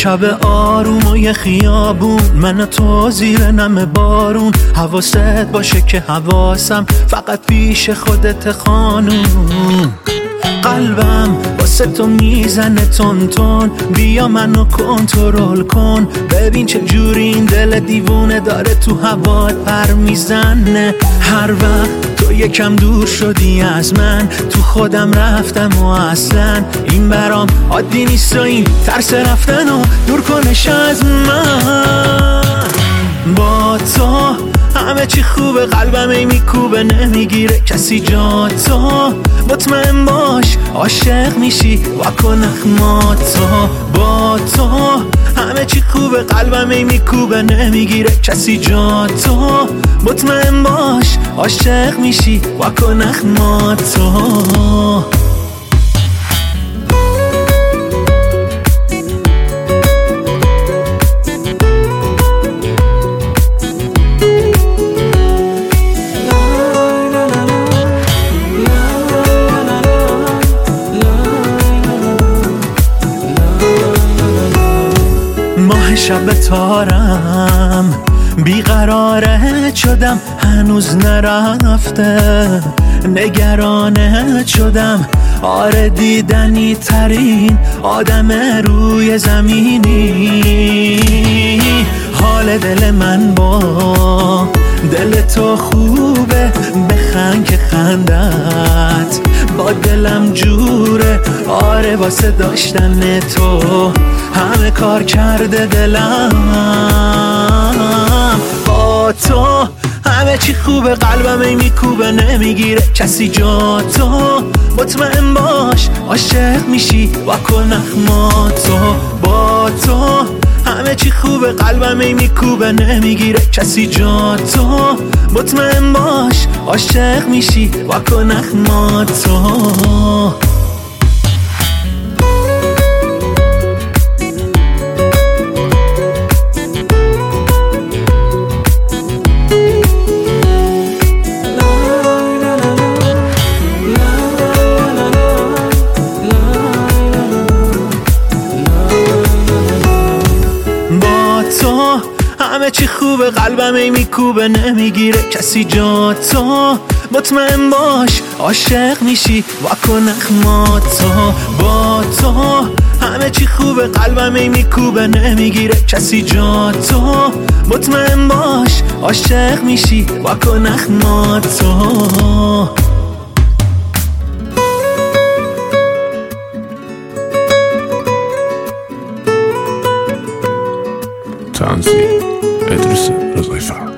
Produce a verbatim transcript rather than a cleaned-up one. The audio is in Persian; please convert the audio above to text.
شب آروم و یه خیابون، من و تو زیر نم بارون. حواست باشه که حواسم فقط پیش خودت خانوم. قلبم واسه تو میزنه تون تون، بیا منو کنترل کن. ببین چه جوری این دل دیوونه داره تو هوات پر میزنه. هر وقت تو یکم دور شدی از من، تو خودم رفتم و اصلا این برام عادی نیست و این ترس رفتن و دور کنش از من. با تو همه چی خوبه، قلبم ای میکوبه، نمیگیره کسی جا تو. مطمئن باش عاشق میشی واکن اخماتو. با تو همه چی خوبه، قلبم ای میکوبه، نمیگیره کسی جا تو. مطمئن باش عاشق میشی واکن اخماتو. ماه شب تارم بیقراره شدم، هنوز نرفته، نگرانه شدم. آره دیدنی ترین آدم روی زمینی. حال دل من با دل تو خوبه، بخند که خندت با دلم جوره. آره واسه داشتن تو همه کار کرده دلم. با تو همه چی خوبه، قلبم ای میکوبه، نمیگیره کسی جا تو. مطمئن باش عاشق میشی واکن اخماتو. با تو همه چی خوبه، قلبم ای میکوبه، نمیگیره کسی جا تو. مطمئن باش عاشق میشی واکن اخماتو. همه چی خوبه، قلبم ای میکوبه، نمیگیره کسی جا تو. مطمئن باش عاشق میشی واکن اخماتو. با تو همه چی خوبه، قلبم ای میکوبه، نمیگیره کسی جا تو. مطمئن باش عاشق میشی واکن اخماتو. تنظیم ادریس رضایی فرد.